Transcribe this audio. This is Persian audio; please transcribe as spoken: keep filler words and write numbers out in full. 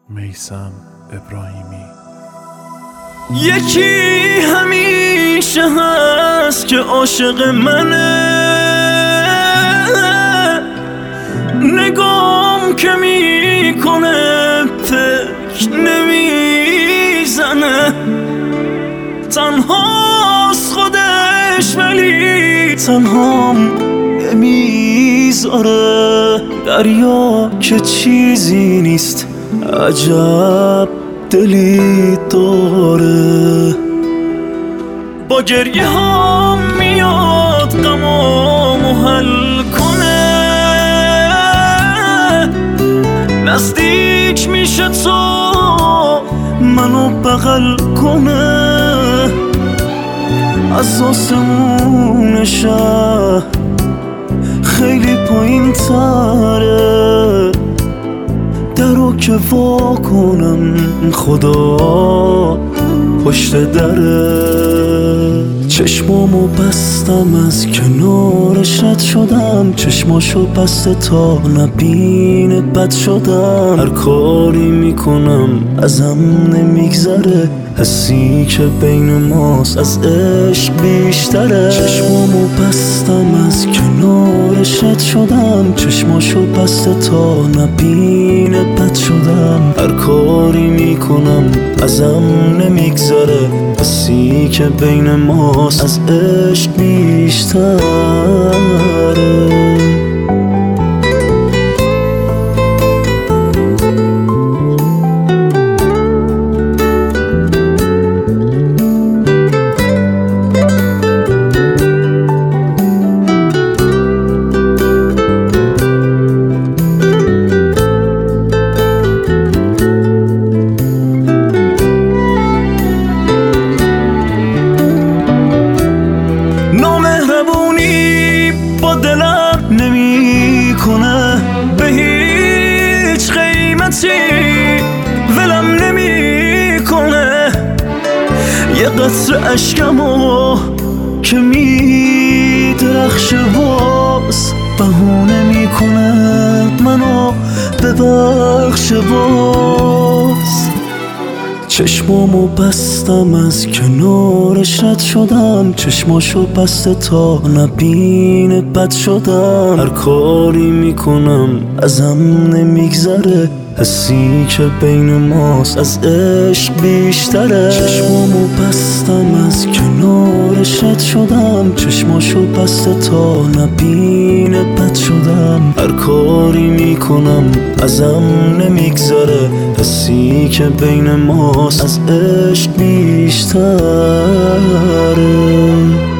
میثم ابراهیمی. یکی همیشه هست که عاشق منه، نگام که میکنه فکر نمیزنه، تنهاست خودش ولی تنهام نمیذاره. دریا که چیزی نیست عجب دلی داره، با گریه ها میاد غمامو حل کنه، نزدیک میشه تو منو بغل کنه، از آسمون شهر خیلی پایین تره، درو که وا کنم خدا پشت دره. چشمامو بستم از کنارش رد شدم، چشماشو بسته تا نبینه بد شدم، هر کاری میکنم ازم نمیگذره، حسی که بین ماست از عشق بیشتره. چشمامو بستم از کنارش رد شدم، چشماشو بسته تا نبینه بد شدم، هر کاری میکنم ازم نمیگذره، حسی که بین ماست از عشق بیشتره. نامهربونی با دلم نمی کنه، به هیچ قیمتی ولم نمی کنه، یه قطره اشکمو که می درخشه باز بهونه می کنه منو ببخشه باز. چشمامو بستم از کنارش رد شدم، چشماشو بسته تا نبینه بد شدم، هر کاری میکنم ازم نمیگذره، حسی که بین ماست از عشق بیشتره. چشمامو بستم از کنارش رد شدم، چشماشو بسته تا نبینه بد شدم، هر کاری میکنم ازم نمیگذره، حسی که بین ماست از عشق بیشتره.